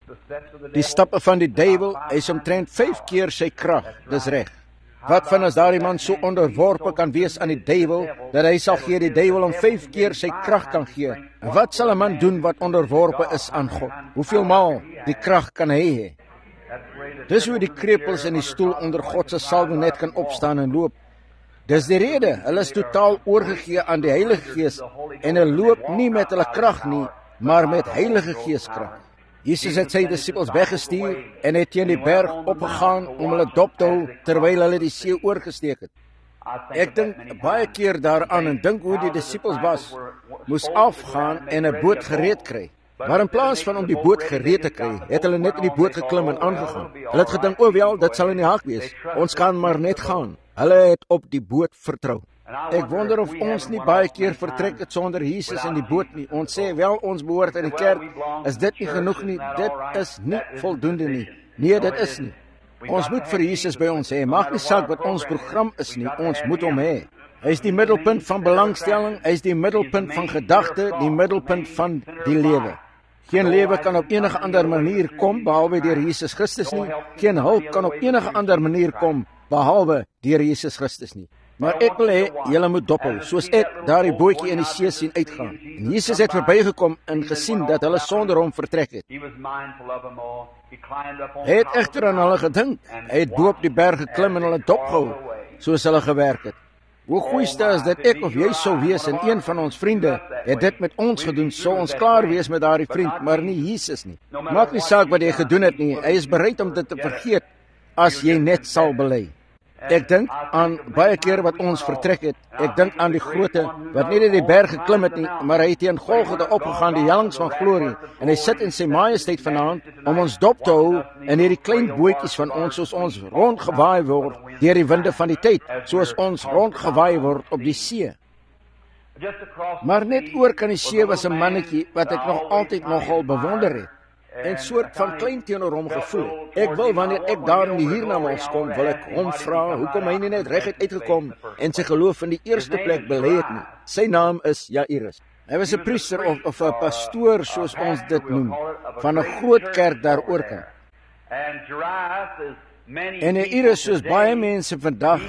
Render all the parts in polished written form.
Die stappe van die duiwel, hy is omtrent 5 keer sy krag, dis reg. Wat van as daardie man so onderworpe kan wees aan die duiwel, dat hy sal gee die duiwel om 5 keer sy krag kan gee? En wat sal 'n man doen wat onderworpe is aan God? Hoeveel maal die krag kan hy hê? Dis hoe die krepels in die stoel onder God se salwing net kan opstaan en loop. Dis die rede, hulle is totaal oorgegee aan die Heilige Gees en hulle loop nie met hulle krag nie, maar met Heilige Gees krag. Jesus het sy disippels weggestuur en het teen die berg opgegaan om hulle dop te hou terwyl hulle die see oorgesteek het. Ek dink baie keer daaraan en dink hoe die disippels moes afgaan en 'n boot gereed kry. Maar in plaas van om die boot gereed te kry, het hulle net in die boot geklim en aangegaan. Hulle het gedink, "O wel, dit sal in die hak wees. Ons kan maar net gaan." Hulle het op die boot vertrou. Ek wonder of ons nie baie keer vertrek het sonder Jesus in die boot nie. Ons sê wel ons behoort aan die kerk. Is dit nie genoeg nie? Dit is nie voldoende nie. Nee, dit is nie. Ons moet vir Jesus by ons hê. Maak nie saak wat ons program is nie. Ons moet hom hê. Hy is die middelpunt van belangstelling. Hy is die middelpunt van gedagte, die middelpunt van die lewe. Geen lewe kan op enige ander manier kom behalwe deur Jesus Christus nie. Geen hulp kan op enige ander manier kom behalwe deur Jesus Christus nie. Maar ek wil hê julle moet dophou, soos ek daardie bootjie in die see sien uitgaan. En Jesus het verbygekom en gesien dat hulle sonder hom vertrek het. Hy het egter aan hulle gedink. Hy het bo op die berg geklim en hulle dopgehou, soos hulle gewerk het. Hoe goeiste is dit ek of jy sou wees en een van ons vriende het dit met ons gedoen, sou ons klaar wees met daardie vriend, maar nie Jesus nie. Maak nie saak wat jy gedoen het nie, hy is bereid om dit te vergeet as jy net sal bely. Ek dink aan baie keer wat ons vertrek het. Ek dink aan die groote wat nie net die berg geklim het nie, maar hy het teen Golgotha opgegaan, die hellings van glorie, en hy sit in sy majesteit vanaand om ons dop te hou in hierdie klein bootjies van ons, soos ons rondgewaai word deur die winde van die tyd, soos ons rondgewaai word op die see. Maar net oor kan die see was 'n mannetjie wat ek nog altyd nogal bewonder het. En soort van klein teenoor hom gevoel. Ek wil wanneer ek daar in die hiernamaals kom, wil ek hom vra hoekom hy nie net reguit uitgekom en sy geloof in die eerste plek belê het nie. Sy naam is Jairus. Hy was 'n priester of 'n pastoor soos ons dit noem, van 'n groot kerk daar oorkant. En Jairus, soos baie mense vandag,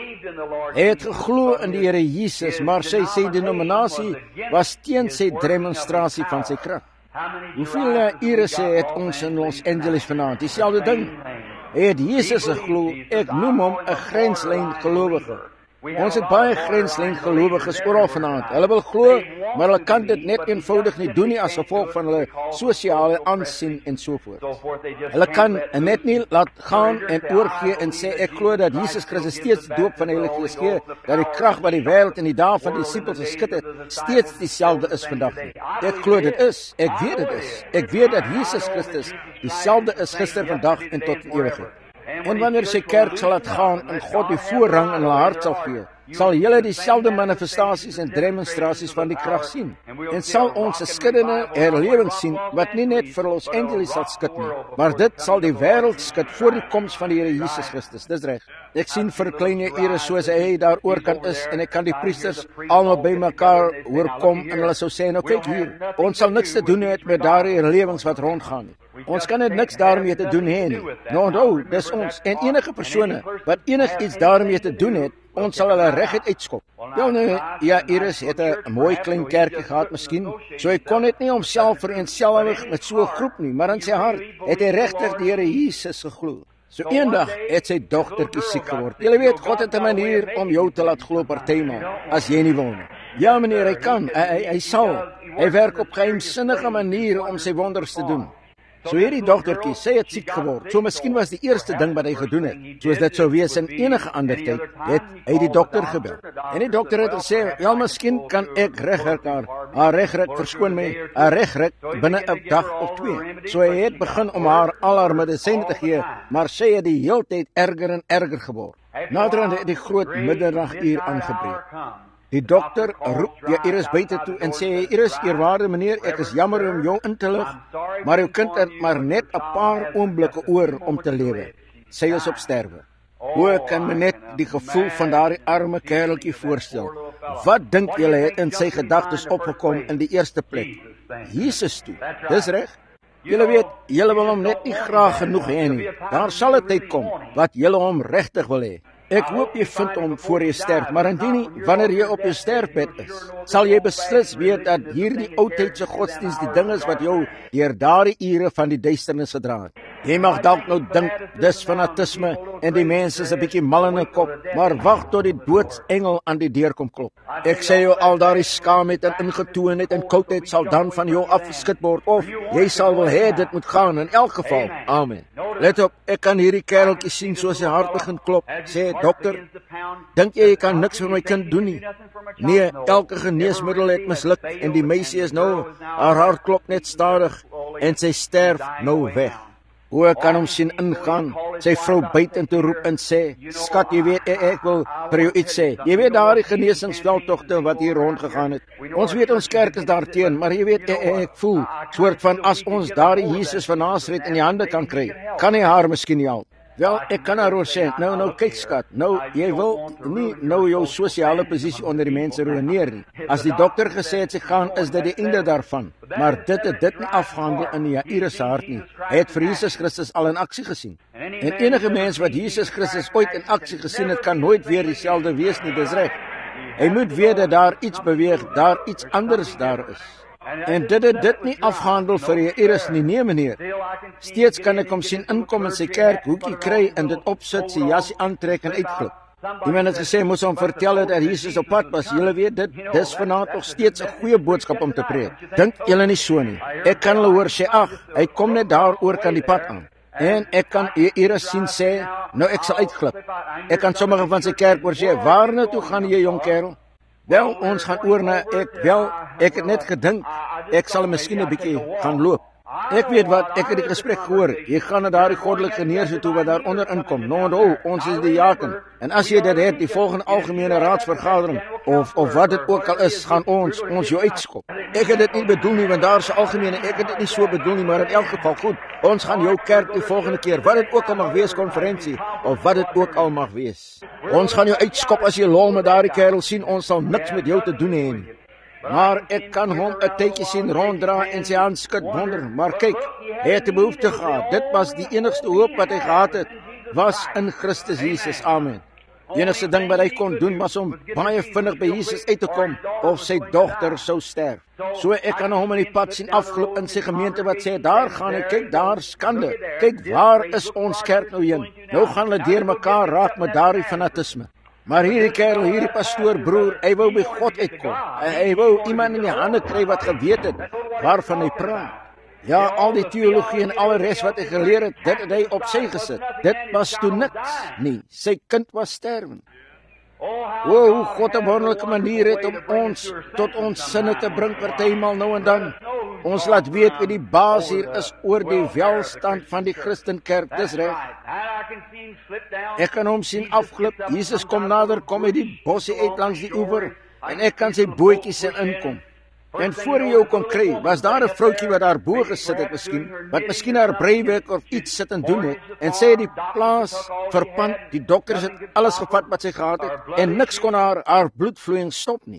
het geglo in die Here Jesus, maar sy denominasie was teen sy demonstrasie van sy krag. Hoeveel Jairus het ons in Los Angeles vanaand? Dieselfde ding. Hy het Jesus geglo. Ek noem hom 'n grenslyn gelowige. Ons het baie grenslyn gelowiges oral vanaand. Hulle wil glo, maar hulle kan dit net eenvoudig nie doen nie as gevolg van hulle sosiale aansien en so voort. Hulle kan net nie laat gaan en oorgee en sê ek glo dat Jesus Christus steeds doop van die Heilige Gees gee, dat die krag wat die wêreld in die dae van die disippels geskit het, steeds dieselfde is vandag nie. Ek glo dit is. Ek weet dit is. Ek weet dat Jesus Christus dieselfde is gister, vandag en tot in ewigheid. En wanneer sy kerk sal laat gaan en God die voorrang in hulle hart sal gee, sal julle dieselfde manifestasies en demonstrasies van die krag sien. En sal ons 'n skuddende herlewing sien wat nie net vir Los Angeles sal skud nie, maar dit sal die wêreld skud voor die koms van die Here Jesus Christus. Dis reg. Ek sien vir klein Jairus soos hy daar oorkant is en ek kan die priesters almal bymekaar hoor kom en hulle sou sê, nou kyk hier, ons sal niks te doen hê met daardie herlewings wat rondgaan nie. Ons kan net niks daarmee te doen hê nie. Nou onthou, dis ons en enige persone wat enigiets daarmee te doen het, ons sal hulle reguit uitskop. Wel nou, Jairus het 'n mooi klein kerkie gehad miskien, so hy kon net nie homself vereenselwig met so 'n groep nie, maar in sy hart het hy regtig die Here Jesus geglo. So eendag het sy dogtertjie siek geword. Jy weet, God het 'n manier om jou te laat glo partymal, as jy nie wil nie. Ja meneer, hy kan, hy sal. Hy werk op geheimsinnige maniere om sy wonders te doen. So hierdie dogtertjie, sy het siek geword. So miskien was die eerste ding wat hy gedoen het, soos dit sou wees in enige ander tyd, het hy die dokter gebel. En die dokter het gesê, ja, miskien kan ek regryk haar regryk, verskoon my, haar regryk binne 'n dag of 2. So hy het begin om haar al haar medisyne te gee, maar sy het die heeltyd erger en erger geword. Naderhand het die groot middernaguur aangebreek. Die dokter roep Jairus buite toe en sê, Jairus, eerwaarde meneer, ek is jammer om jou in te lig, maar jou kind het maar net 'n paar oomblikke oor om te lewe. Sy is op sterwe. Hoe ek kan me net die gevoel van daardie arme kereltjie voorstel. Wat dink julle het in sy gedagtes opgekom in die eerste plek? Jesus toe. Dis reg. Julle weet, julle wil hom net nie graag genoeg hê nie. Daar sal 'n tyd kom wat julle hom regtig wil hê. Ek hoop jy vind hom voor jy sterf, maar indien nie, wanneer jy op jou sterfbed is, sal jy beslis weet dat hierdie oudtydse godsdienst die ding is wat jou deur daardie ure van die duisternis gedra het. Jy mag dalk nou dink, dis fanatisme en die mense is 'n bietjie mal in die kop, maar wag tot die doodsengel aan die deur kom klop. Ek sê jou, al daardie skaamheid en ingetoonheid en koudheid sal dan van jou afgeskit word, of jy sal wil hê dit moet gaan in elk geval. Amen. Let op, ek kan hierdie kereltjie sien soos sy hart begin klop. Sê, dokter, dink jy kan niks vir my kind doen nie? Nee, elke geneesmiddel het misluk en die meisie is nou, haar hart klop net stadig en sy sterf nou weg. Hoe ek kan hom sien ingaan, sy vrou byt en toe roep en sê, skat, jy weet, ek wil vir jou iets sê. Jy weet daardie genesingsveldtogte wat hier rondgegaan het. Ons weet ons kerk is daarteen, maar jy weet, ek voel, soort van as ons daardie Jesus van Nasaret in die hande kan kry, kan hy haar miskien help. Wel, ek kan haar oor sê, nou kyk skat, jy wil nie nou jou sosiale posisie onder die mense ruïneer nie. As die dokter gesê het sy gaan, is dit die einde daarvan. Maar dit het dit nie afgehandel in Jairus se hart nie. Hy het vir Jesus Christus al in aksie gesien. En enige mens wat Jesus Christus ooit in aksie gesien het, kan nooit weer dieselfde wees nie, dis reg. Hy moet weet dat daar iets beweeg, daar iets anders daar is. En dit het dit nie afgehandel vir Jairus nie, nee meneer. Steeds kan ek hom sien inkom in sy kerk, hoekie kry en dit opsit, sy jasie aantrek en uitglip. Iemand het gesê, moes hom vertel het dat Jesus op pad was. Julle weet dit, dis vanaand nog steeds 'n goeie boodskap om te preek. Dink julle nie so nie. Ek kan hulle hoor sê, ag, hy kom net daar oor kan die pad aan. En ek kan Jairus sien sê, nou ek sal uitglip. Ek kan sommige van sy kerk hoor sê, waarna toe gaan jy jong kerel? Wel, ons gaan oor na ek het net gedink, ek sal miskien 'n bietjie gaan loop. Ek weet wat, ek het die gesprek gehoor. Jy gaan na daardie goddelike geneesheer toe wat daar onder inkom. Nou onthou, ons is die diaken. En as jy dit het, die volgende algemene raadsvergadering of wat dit ook al is, gaan ons jou uitskop. Ek het dit nie bedoel nie, want daar is 'n algemene, ek het dit nie so bedoel nie, maar in elk geval goed. Ons gaan jou kerk die volgende keer, wat dit ook al mag wees, konferensie of wat dit ook al mag wees. Ons gaan jou uitskop as jy lol met daardie kerel sien, ons sal niks met jou te doen hê nie. Maar ek kan hom 'n tydjie sien ronddra en sy hand skud wonder, maar kyk, hy het 'n behoefte gehad. Dit was die enigste hoop wat hy gehad het, was in Christus Jesus. Amen. Die enigste ding wat hy kon doen was om baie vinnig by Jesus uit te kom of sy dogter sou sterf. So ek kan hom in die pad sien afgeloop in sy gemeente wat sê, daar gaan hy, kyk daar, skande. Kyk, waar is ons kerk nou heen? Nou gaan hulle deur mekaar raak met daardie fanatisme. Maar hierdie kerel, hierdie pastoor broer, hy wou by God uitkom. Hy wou iemand in die hande kry wat geweet het waarvan hy praat. Ja, al die teologie en alle res wat hy geleer het, dit het hy op sy gesit. Dit was toe niks nie. Sy kind was sterwend. Hoe God 'n wonderlike manier het om ons tot ons sinne te bring partymal nou en dan. Ons laat weet wie die baas hier is oor die welstand van die Christenkerk, dis reg. Ek kan hom sien afglip, Jesus kom nader, kom uit die bossie uit langs die oewer, en ek kan sy bootjies sien inkom. En voor hy jou kon kry, was daar 'n vroutjie wat daar bo gesit het wat miskien haar breiwerk of iets sit en doen het, en sy het die plaas verpand, die dokters het alles gevat wat sy gehad het, en niks kon haar bloedvloeiing stop nie.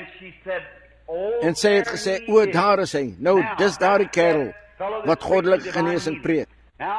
En sy het gesê, o, daar is hy, nou dis daardie kerel, wat goddelike genesing preek.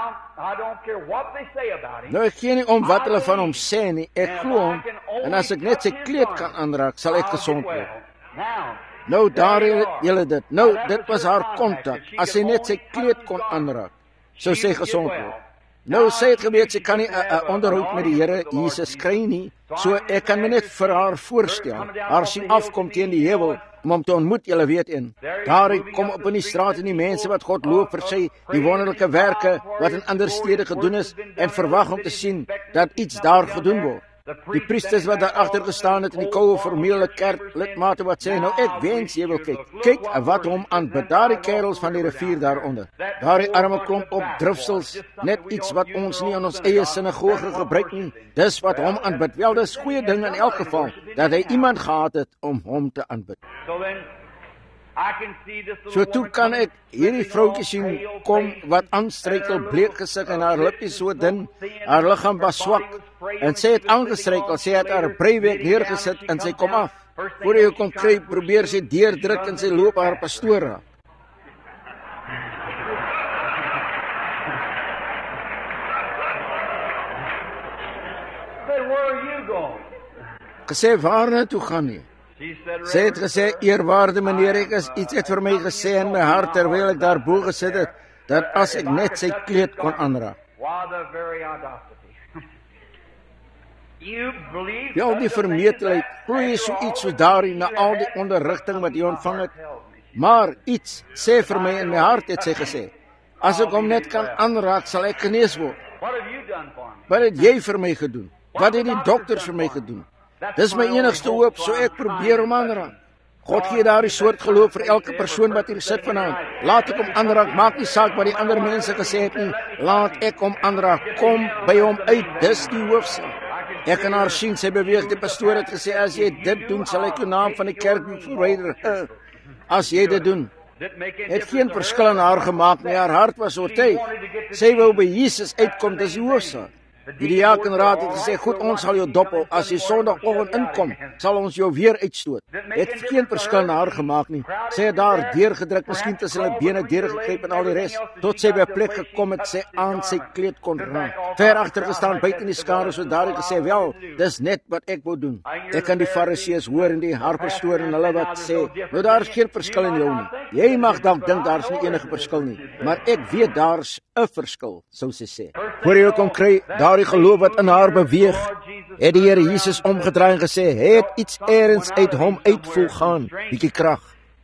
Nou ek gee nie om wat hulle van hom sê nie, ek glo hom, en as ek net sy kleed kan aanraak, sal ek gesond word. Nou daar julle dit, nou dit was haar kontak, as sy net sy kleed kon aanraak, sou sy gesond word. Nou sy het geweet, sy kan nie 'n onderhoud met die Here Jesus kry nie, so ek kan my net vir haar voorstel, haar sien afkom teen die heuwel, om hom te ontmoet, julle weet een. Daar kom op in die straat en die mense wat God loof vir sy, die wonderlike werke wat in ander stede gedoen is, en verwag om te sien, dat iets daar gedoen word. Die priesters wat daar agter gestaan het in die koue formele kerk, lidmate wat sê, nou ek wens jy wil kyk. Kyk wat hom aanbid, daar die kerels van die rivier daaronder. Daar die arme klomp op drifsels, net iets wat ons nie in ons eie sinagoge gebruik nie. Dis wat hom aanbid. Wel, dis goeie ding in elk geval, dat hy iemand gehad het om hom te aanbid. So toe kan ek hierdie vroutjie sien kom wat aanstrykel, bleek gesig en haar lippies so dun, haar liggaam was swak, en sy het aangestrykel, sy het haar breiwerk neergesit en sy kom af. Voor jy kom kry, probeer sy deurdruk en sy loop haar pastoor raak. Gesê, waar na toe gaan jy? Sy het gesê, eerwaarde meneer, ek is iets het vir my gesê in my hart, terwyl ek daarbo gesit het, dat as ek net sy kleed kon aanraak. Ja, die vermetelheid, glo jy so iets so daarin, na al die onderrigting wat jy ontvang het, maar iets, sê vir my in my hart, het sy gesê, as ek hom net kan aanraak, sal ek genees word. Wat het jy vir my gedoen? Wat het die dokters vir my gedoen? Dis my enigste hoop, so ek probeer hom aanraak. God gee daar die soort geloof vir elke persoon wat hier sit vanaand. Laat ek hom aanraak, maak nie saak wat die ander mense gesê het nie. Laat ek hom aanraak, kom by hom uit, dis die hoofsaak. Ek kan haar sien, sy beweeg, die pastoor het gesê, as jy dit doen, sal ek jou naam van die kerk verwyder. As jy dit doen, het geen verskil in haar gemaak nie, haar hart was oortuig. Sy wou by Jesus uitkom, dis die hoofsaak. Die diakenraad het gesê, goed, ons sal jou dophou, as jy sondagoggend inkom, sal ons jou weer uitstoot. Het geen verskil in haar gemaak nie. Sy het daar deurgedruk, miskien tussen hulle bene deurgekruip en al die rest, tot sy by 'n plek gekom het, sy aan sy kleed kon raak. Ver agter gestaan, buite in die skare, so daar het gesê, wel, dis net wat ek wou doen. Ek kan die fariseërs hoor en die harpastoor en hulle wat sê, nou daar is geen verskil in jou nie. Jy mag dalk dink daar is nie enige verskil nie, maar ek weet daar's 'n verskil, sou sy sê. Voor jy kon kry, die geloof wat in haar beweeg, het die Here Jesus omgedraai en gesê, het iets eerens uit hom uitvoel gaan, bietjie krag.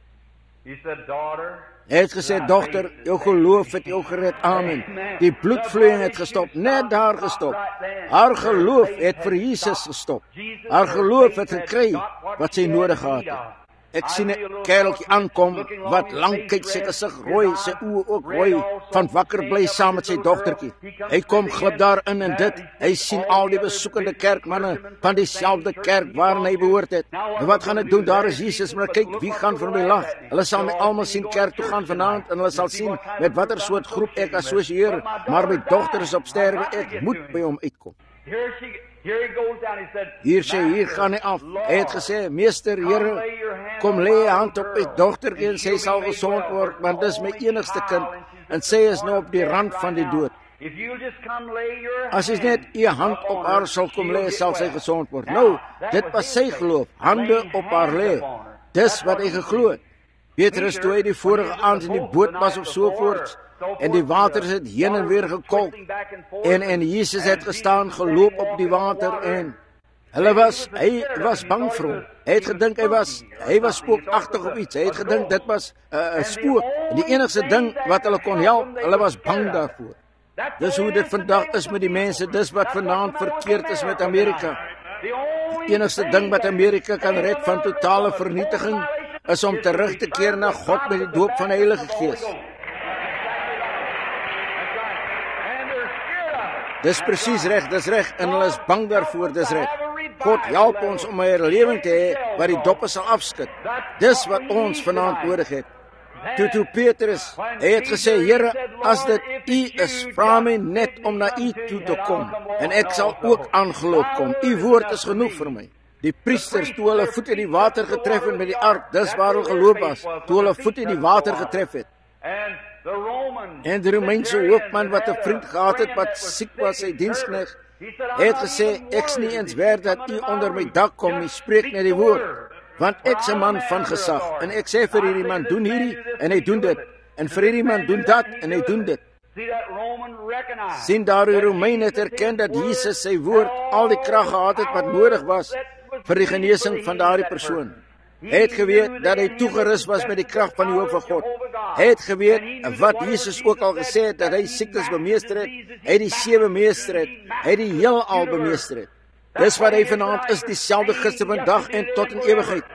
Hy het gesê, dogter, jou geloof het jou gered, amen. Die bloedvloeiing het gestop, net daar gestop. Haar geloof het vir Jesus gestop. Haar geloof het gekry wat sy nodig gehad het. Ek sien 'n kereltjie aankom, wat lang kyk, sy gesig rooi, sy oë ook rooi, van wakker bly saam met sy dogtertjie. Hy kom glip daar in en dit, hy sien al die besoekende kerkmanne, van dieselfde kerk waarin hy behoort het. En wat gaan ek doen, daar is Jesus, maar kyk, wie gaan vir my lag? Hulle sal my almal sien kerk toe gaan vanaand, en hulle sal sien, met watter soort groep ek assosieer, maar my dogter is op sterwe, ek moet by hom uitkom. Hier gaan hy af. Hy het gesê, meester, Here, kom lê jy hand op my dogtertjie en sy sal gesond word, want dis my enigste kind, en sy is nou op die rand van die dood. As jy net jy hand op haar sal kom lê, sal sy gesond word. Nou, dit was sy geloof, hande op haar lê. Dis wat hy geglo het. Petrus, toe hy die vorige aand in die boot was of so voort, en die water het heen en weer gekolk, en Jesus het gestaan, geloop op die water, en hy was bang vir hom. Hy het gedink hy was spookagtig of iets. Hy het gedink dit was 'n spook. En die enigste ding wat hulle kon help, hulle was bang daarvoor. Dis hoe dit vandag is met die mense, dis wat vanaand verkeerd is met Amerika. Die enigste ding wat Amerika kan red van totale vernietiging, is om terug te keer na God met die doop van die Heilige Gees. Dis presies reg, dis reg, en hulle is bang daarvoor, dis reg. God help ons om 'n herlewing te hê wat die doppe sal afskud. Dis wat ons vanaand nodig het. Toe Petrus, hy het gesê, Here, as dit U is, vra my net om na U toe te kom, en ek sal ook aangeloop kom. U woord is genoeg vir my. Die priesters, toe hulle voet in die water getref het met die ark, dis waar hulle geloop was, toe hulle voet in die water getref het. En die Romeinse hoofman wat 'n vriend gehad het wat siek was, sy diensknegt, het gesê, ek's nie eens werd dat U onder my dak kom nie, spreek net die woord, want ek's 'n man van gesag, en ek sê vir hierdie man, doen hierdie, en hy doen dit, en vir hierdie man, doen dat, en hy doen dit. Sien daar die Romein het erken dat Jesus sy woord al die krag gehad het wat nodig was vir die genesing van daardie persoon. Hy het geweet dat hy toegerus was met die krag van die Woord van God. Hy het geweet wat Jesus ook al gesê het, dat hy siektes bemeester het, hy die see bemeester het, hy die heelal bemeester het. Dis wat hy vanaand is, dieselfde gister, vandag en tot in ewigheid.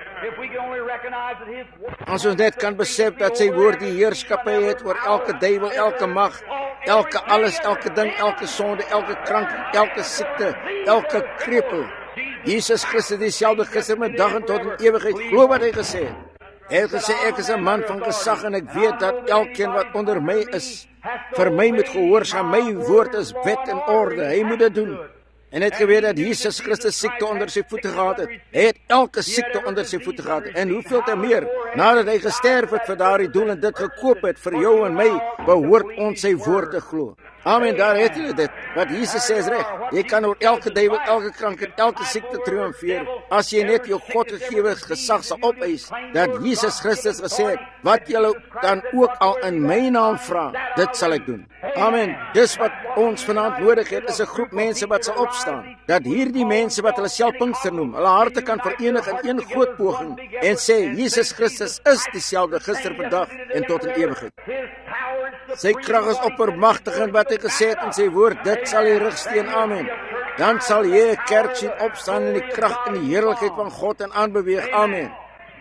As ons net kan besef dat sy woord die heerskappy het oor elke duiwel, elke mag, elke alles, elke ding, elke sonde, elke krank, elke siekte, elke krepel. Jesus Christus dieselfde gister, vandag en tot in ewigheid. Glo wat hy gesê het. Hy het gesê, ek is 'n man van gesag en ek weet dat elkeen wat onder my is, vir my moet gehoorsaam. My woord is wet en orde. Hy moet dit doen. En hy het geweet dat Jesus Christus siekte onder sy voete gehad het. Hy het elke siekte onder sy voete gehad. En hoeveel te meer, nadat hy gesterf het vir daardie doel en dit gekoop het vir jou en my, behoort ons sy woord te glo. Amen, daar het julle dit. Wat Jesus sê is reg. Jy kan oor elke duiwel, elke krankheid, elke siekte triomfeer as jy net jou Godgegewe gesag sal opeis dat Jesus Christus gesê het, wat julle dan ook al in my naam vra, dit sal ek doen. Amen. Dis wat ons vanaand nodig het, is 'n groep mense wat sal opstaan. Dat hierdie mense wat hulle self Pinkster noem, hulle harte kan verenig in een groot poging en sê Jesus Christus is dieselfde gister, vandag en tot in ewigheid. Sy krag is oppermagtig wat hy gesê het in sy woord, dit sal die rigsteen. Amen. Dan sal jy 'n kerk sien opstaan in die krag en die heerlikheid van God en aanbeweeg. Amen.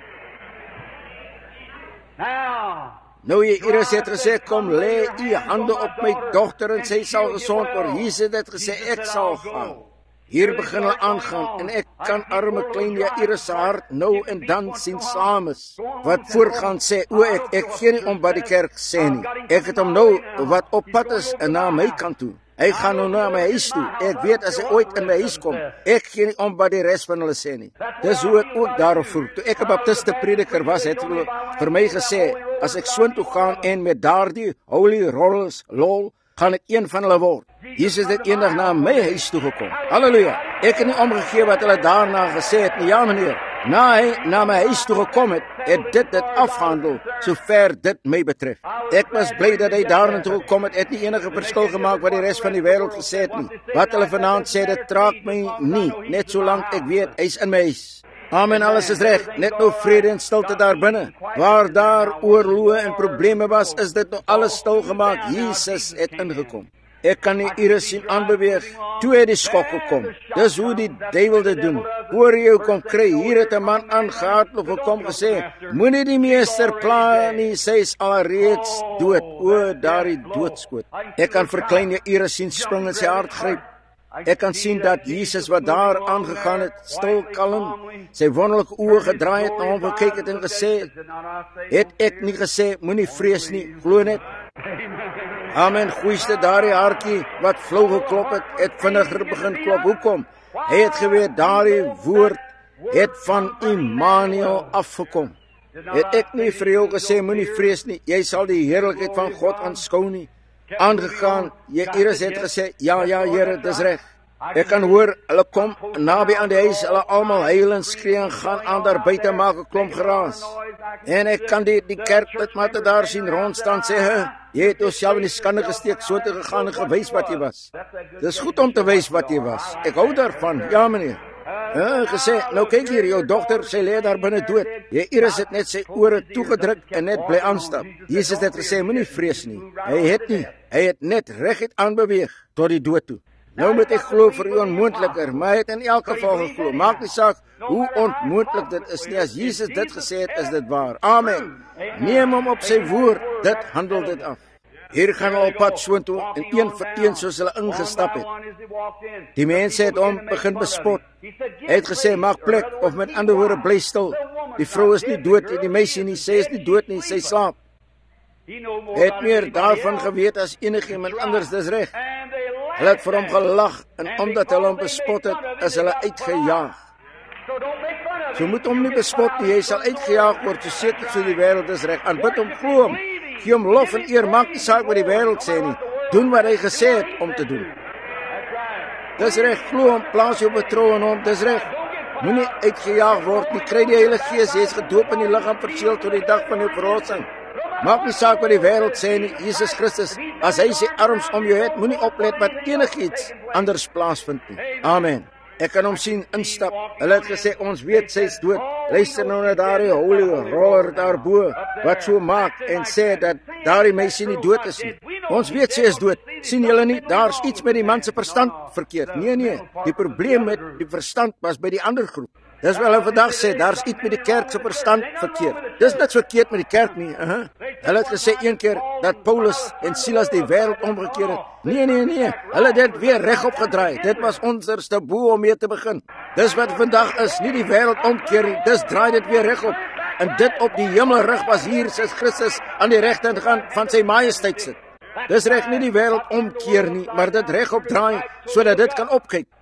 Nou Iris het gesê, kom lê u hande op my dogter en sy sal gesond word. Jesus het gesê, ek sal gaan. Hier begin hulle aangaan en ek kan arme klein Iris se hart nou en dan sien saam is. Wat voorgaan sê, ek gee nie om wat die kerk sê nie. Ek het hom nou wat op pad is en na my kant toe. Hy gaan nou na my huis toe. Ek weet as hy ooit in my huis kom, ek gee nie om wat die res van hulle sê nie. Dis hoe ek ook daarop voel. Toe ek 'n baptiste prediker was, het hulle vir my gesê, as ek soontoe gaan en met daardie holy rollers lol, gaan ek een van hulle word. Jesus het eendag na my huis toe gekom. Halleluja. Ek het nie omgegee wat hulle daarna gesê het nie. Ja meneer. Na hy na my huis toe gekom het dit afhandel, sover dit my betref. Ek was bly dat hy daarna toe gekom het nie enige verskil gemaak wat die res van die wêreld gesê het nie. Wat hulle vanaand sê, dit trek my nie, net solank ek weet hy's in my huis. Amen, alles is reg, net nou vrede en stilte daar binne. Waar daar oorloë en probleme was, is dit nou alles stil gemaak. Jesus het ingekom. Ek kan nie Iris sien aanbeweeg. Toe het die skok gekom. Dis hoe die duiwel dit doen. Hoor jy kom kry, hier het 'n man aangehardloop gekom gesê, moenie die meester pla nie, sy is alreeds dood. O, daardie doodskoot. Ek kan verklein Iris sien spring in sy hart gryp. Ek kan sien dat Jesus wat daar aangegaan het, stil kalm, sy wonderlike oë gedraai het na hom gekyk het en gesê, het ek nie gesê, moenie vrees nie, glo net. Amen, goeiste daardie hartjie wat flou geklop het vinniger begin klop. Hoekom? Hy het geweet, daardie woord het van Immanuel afgekom. Het ek nie vir jou gesê, moenie vrees nie, jy sal die heerlikheid van God aanskou nie. Aangegaan, Iris het gesê, ja Here, dis reg. Ek kan hoor, hulle kom naby aan die huis, hulle almal huil en skree en gaan aan daar buite maak 'n klomp geraas. En ek kan die kerklidmate daar sien rondstaan sê, jy het jouself in die skande gesteek, so te gegaan en gewys wat jy was. Dis goed om te wys wat jy was. Ek hou daarvan, ja meneer. Gesê, nou kyk hier, jou dogter, sy lê daar binne dood. Iris het net sy ore toegedruk en net bly aanstap. Jesus het gesê, moenie vrees nie. Hy het net reguit aanbeweeg tot die dood toe. Nou moet ek glo vir u onmoontliker, maar hy het in elk geval geglo. Maak nie saak hoe onmoontlik dit is nie. As Jesus dit gesê het, is dit waar. Amen. Neem hom op sy woord, dit handel dit af. Hier gaan hulle op pad soontoe en een vir een soos hulle ingestap het. Die mense het hom begin bespot. Hy het gesê, maak plek, of met ander woorde, bly stil. Die vrou is nie dood, die meisie nie, sy is nie dood nie, sy slaap. Hy het meer daarvan geweet as enigiemand anders, dis reg. Hulle het vir hom gelag en omdat hulle hom bespot het, is hulle uitgejaag. So moet hom nie bespot nie, hy sal uitgejaag word, so seker so die wêreld is reg. Aanbid hom, glo hom, gee hom lof en eer, maak nie saak wat die wêreld sê nie. Doen wat hy gesê het om te doen. Dis reg, glo hom, plaas jou vertroue in hom, dis reg. Moenie uitgejaag word nie, kry die Heilige Gees, jy is gedoop in die liggaam verseël tot die dag van jou verlossing. Maak nie saak wat die wêreld sê nie, Jesus Christus, as hy sy arms om jou het, moenie oplet wat enigiets anders plaasvind nie. Amen. Ek kan hom sien instap. Hulle het gesê, ons weet sy is dood. Luister nou na daardie holy roller daarbo, wat so maak en sê dat daardie meisie nie dood is nie. Ons weet sy is dood. Sien julle nie, daar's iets met die man se verstand verkeerd. Nee, die probleem met die verstand was by die ander groep. Dis wat hulle vandag sê, daar's iets met die kerk se verstand verkeerd. Dis niks verkeerd met die kerk nie. Hulle het gesê een keer dat Paulus en Silas die wêreld omgekeer het. Nee. Hulle het dit weer regop gedraai. Dit was onderste bo om mee te begin. Dis wat vandag is, nie die wêreld omkeer nie. Dis draai dit weer regop. En dit op die hemelrug was hier is Christus aan die regterkant gaan van sy majesteit sit. Dis reg, nie die wêreld omkeer nie, maar dit regop draai sodat dit kan opkyk.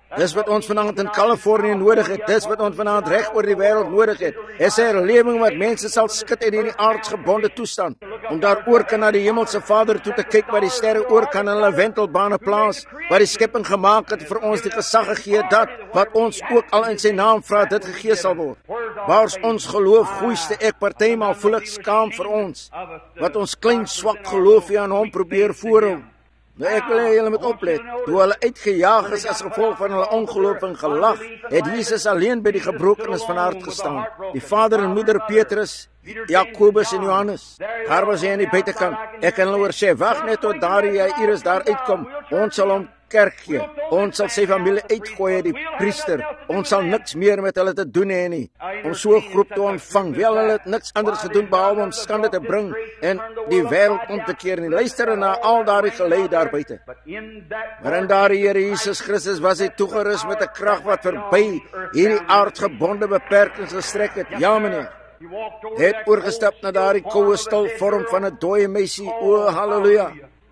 Dis wat ons vanaand in Kalifornië nodig het. Dis wat ons vanaand reg oor die wêreld nodig het. Is 'n herlewing wat mense sal skud uit hierdie aardsgebonde toestand. Om daar oor kan na die hemelse Vader toe te kyk, waar die sterre oor kan in hulle wentelbane plaas, waar die skepping gemaak het vir ons die gesag gegee dat wat ons ook al in sy naam vra, dit gegee sal word. Waar ons geloof goeiste ek partymal voel ek skaam vir ons, wat ons klein swak geloofie aan hom probeer voorhou. Nou ek wil hê julle moet oplet, toe hulle uitgejaag is as gevolg van hulle ongeloof en gelag, het Jesus alleen by die gebrokenes van hart gestaan. Die vader en moeder Petrus, Jakobus en Johannes, daar was hy aan die buitekant. Ek kan hulle oor sê, wag net tot Jairus daar uitkom, ons sal hom kerk gee, ons sal sy familie uitgooi, die priester, ons sal niks meer met hulle te doen hê nie, om so 'n groep te ontvang, wel hulle het niks anders gedoen behalwe om skande te bring en die wêreld om te keer nie. Luister na al daardie gelei daar buite. Maar in daardie Here Jesus Christus was hy toegerus met 'n krag wat verby hierdie aardgebonde beperkings gestrek het. Ja meneer, het oorgestap na daardie koue stil vorm van 'n dooie meisie. O halleluja.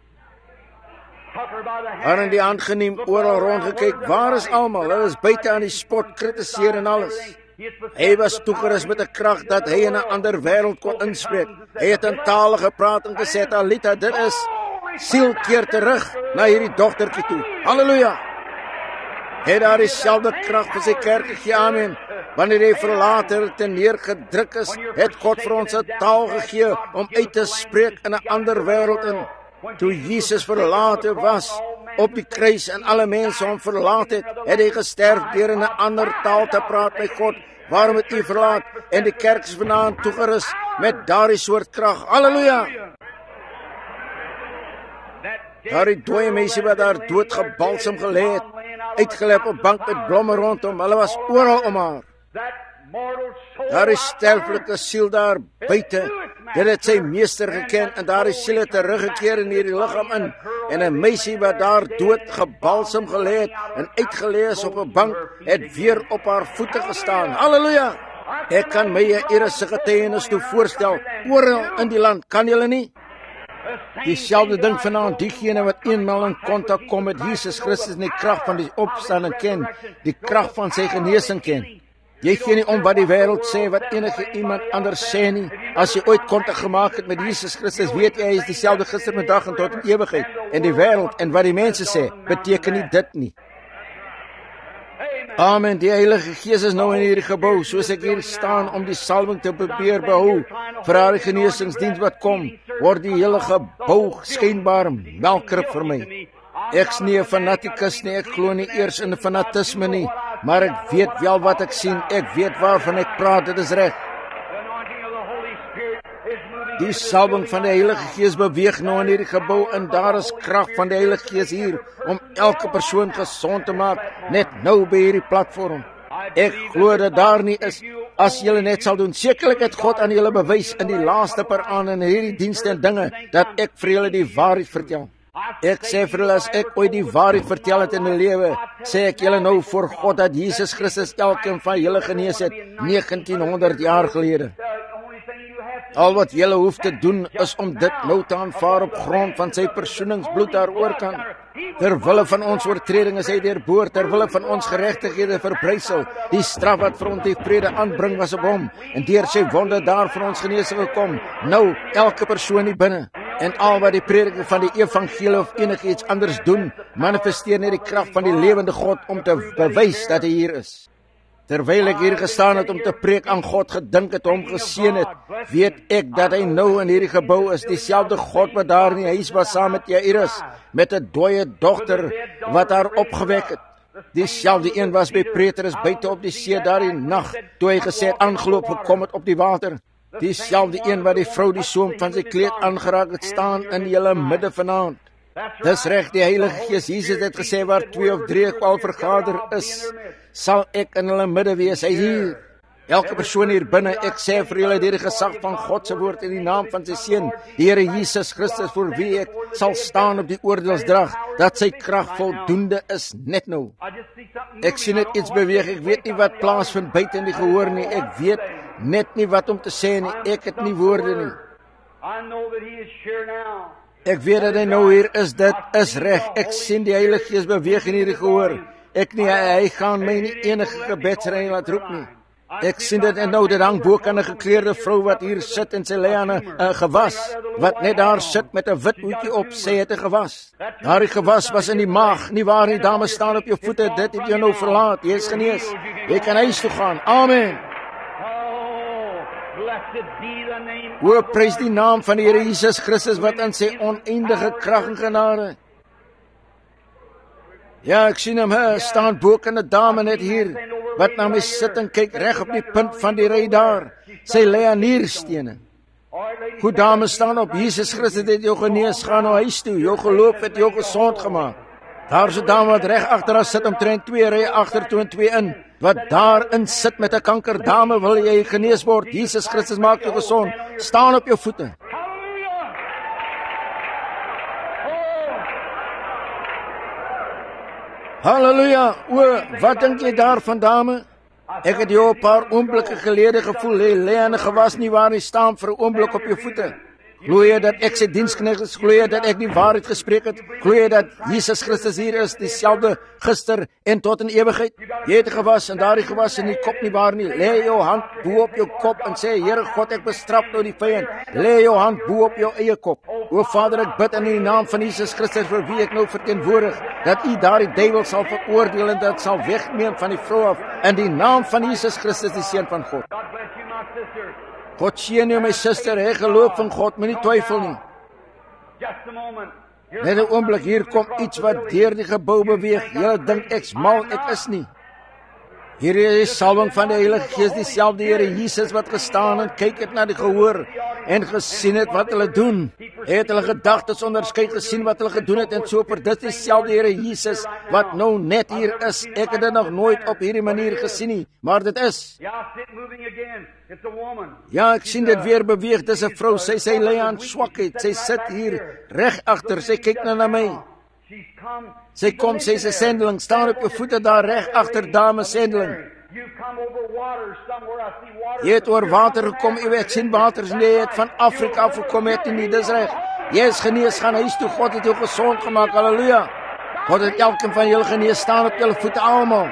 Haar in die hand geneem, oral rondgekyk, waar is almal? Hulle is buite aan die spot, kritiseer en alles. Hy was toegerus met 'n krag dat hy in 'n ander wêreld kon inspreek. Hy het in tale gepraat en gesê, Talita, dit is, siel keer terug na hierdie dogtertjie toe. Halleluja. Het daar dieselfde krag vir sy kerk gegee, amen. Wanneer hy verlater te neergedruk is, het God vir ons 'n taal gegee om uit te spreek in 'n ander wêreld in. Toe Jesus verlate was op die kruis en alle mense hom verlaat het, het hy gesterf deur in 'n ander taal te praat met God. Waarom het u verlaat? En die kerk is vanaand toegerus met daardie soort krag. Halleluja! Daardie dooie meisie wat daar dood gebalsem gelê het, uitgelê op 'n bank met blomme rondom, hulle was oral om haar. Daar is sterflike siel daar buite. Dit het sy meester geken en daar is siele teruggekeer in hierdie liggaam in. En 'n meisie wat daar dood gebalsem gelê het en uitgelê is op 'n bank, het weer op haar voete gestaan. Halleluja! Ek kan my Jairus se getuienis toe voorstel, oral in die land, kan julle nie? Dieselfde ding vanaand, diegene wat eenmaal in kontak kom met Jesus Christus en die krag van die opstanding ken, die krag van sy genesing ken. Jy gee nie om wat die wêreld sê, wat enige iemand anders sê nie. As jy ooit kontak gemaak het met Jesus Christus, weet jy hy is dieselfde gister, vandag en tot in ewigheid. En die wêreld en wat die mense sê, beteken nie dit nie. Amen. Die Heilige Gees is nou in hierdie gebou, soos ek hier staan om die salwing te probeer behou vir haar genesingsdiens wat kom, word die hele gebou skynbaar melkrib vir my. Ek's nie 'n fanatikus nie, ek glo nie eers in fanatisme nie, maar ek weet wel wat ek sien, ek weet waarvan ek praat, dit is reg. Die salwing van die Heilige Gees beweeg nou in hierdie gebou en daar is krag van die Heilige Gees hier om elke persoon gesond te maak, net nou by hierdie platform. Ek glo dat daar nie is, as julle net sal doen. Sekerlik het God aan julle bewys in die laaste paar aande in hierdie dienste en dinge, dat ek vir julle die waarheid vertel. Ek sê vir julle, as ek ooit die waarheid vertel het in my lewe, sê ek julle nou voor God dat Jesus Christus elkeen van julle genees het 1900 jaar gelede. Al wat julle hoef te doen is om dit nou te aanvaar op grond van sy versoeningsbloed daaroor kan. Terwille van ons oortreding is hy deurboor, terwille van ons geregtighede verbrysel. Die straf wat vir ons die vrede aanbring was op hom, en deur sy wonde daar vir ons genesing gekom. Nou elke persoon hier binne. En al wat die prediking van die evangelie of enigiets anders doen, manifesteer net die krag van die lewende God om te bewys dat hy hier is. Terwyl ek hier gestaan het om te preek aan God, gedink het, hom geseën het, weet ek dat hy nou in hierdie gebou is, dieselfde God wat daar in die huis was saam met Jairus, met 'n dooie dogter wat haar opgewek het. Dieselfde een was by Petrus buite op die see daardie nag, toe hy gesê het, aangeloop gekom het op die water. Dieselfde een wat die vrou die soem van sy kleed aangeraak het, staan in julle midde vanaand. Dis reg, die Heilige Gees, Jesus het gesê, waar 2 of 3 al vergader is, sal ek in hulle midde wees. Hy is hier. Elke persoon hier binne, ek sê vir julle deur die gesag van God se woord in die naam van sy seun, die Here Jesus Christus, voor wie ek sal staan op die oordeelsdag, dat sy krag voldoende is net nou. Ek sien net iets beweeg, ek weet nie wat plaasvind buite in die gehoor nie, ek weet net nie wat om te sê nie, ek het nie woorde nie. Ek weet dat hy nou hier is, dit is reg, ek sien die Heilige Gees beweeg in hierdie gehoor. Ek nie, hy gaan my nie enige gebedsrein laat roep nie. Ek sien dit en nou, dit hang bo kan 'n gekleurde vrou wat hier sit en sy lê aan 'n gewas, wat net daar sit met 'n wit hoedjie op, sê het 'n gewas. Daardie gewas was in die maag, nie waar nie, dame, staan op jou voete, dit het jou nou verlaat, jy is genees. Jy kan huis toe gaan, amen. O, prys die naam van die Here Jesus Christus, wat in sy oneindige krag en genade. Ja, ek sien hom, staan bo kan 'n dame net hier, wat na my sit en kyk reg op die punt van die ry daar. Sy lê aan nierstene. Goed, dame, staan op, Jesus Christus het jou genees, gaan nou huis toe, jou geloof het jou gesond gemaak. Daar is 'n dame wat reg agter haar sit, omtrent 2 rye agter, 2 en 2 in, wat daarin sit met 'n kanker. Dame, wil jy genees word? Jesus Christus maak jou gesond. Staan op jou voete. Halleluja. O, wat dink jy daarvan, dame? Ek het jou 'n paar oomblikke gelede gevoel, lê aan 'n gewas nie waar jy staan vir 'n oomblik op jou voete. Glo jy dat ek sy diensknegt is? Glo jy dat ek die waarheid gespreek het? Glo jy dat Jesus Christus hier is, dieselfde gister en tot in ewigheid? Jy het gewas en daardie gewas in die kop nie waar nie. Lê jou hand bo op jou kop en sê, Here God, ek bestraf nou die vyand. Lê jou hand bo op jou eie kop. O Vader, ek bid in die naam van Jesus Christus vir wie ek nou verteenwoordig, dat U daardie duiwel sal veroordeel en dat sal wegneem van die vrou af, in die naam van Jesus Christus, die Seun van God. God seën jou, my suster, hy geloof in God, moenie twyfel nie. Net 'n oomblik, hier kom iets wat deur die gebou beweeg. Julle dink ek's mal, ek is nie. Hier is die salwing van die Heilige Gees, dieselfde Here Jesus wat gestaan en kyk het na die gehoor en gesien het wat hulle doen. Hy het hulle gedagtes onderskei, gesien wat hulle gedoen het en so vir dit dieselfde Here Jesus wat nou net hier is. Ek het dit nog nooit op hierdie manier gesien nie, maar dit is. Ja, ek sien dit weer beweeg. Dis 'n vrou, sy lê aan swakheid. Sy sit hier reg agter, sy kyk nou na my. Sy kom, sy is 'n sendeling, staan op jou voete daar reg agter, dame sendeling. Jy het oor water gekom, ek sien waters, nee, jy het van Afrika af gekom, het nie, dis reg. Jy is genees, gaan huis toe, God het jou gezond gemaakt, halleluja. God het elkeen van julle genees, staan op julle voete, allemaal.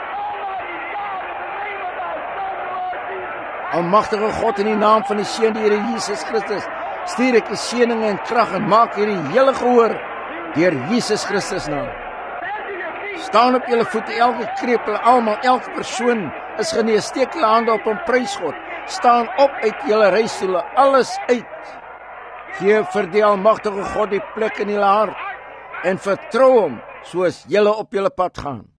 Almagtige God, in die naam van die Seun, die Here Jesus Christus, stuur ek die seëninge en krag en maak hierdie hele gehoor deur Jesus Christus naam. Staan op julle voete, elke krepel, almal, elke persoon is genees. Steek julle hande op en prys God. Staan op uit julle reistoele, alles uit. Gee vir die almagtige God die plek in julle hart en vertrou hom soos julle op julle pad gaan.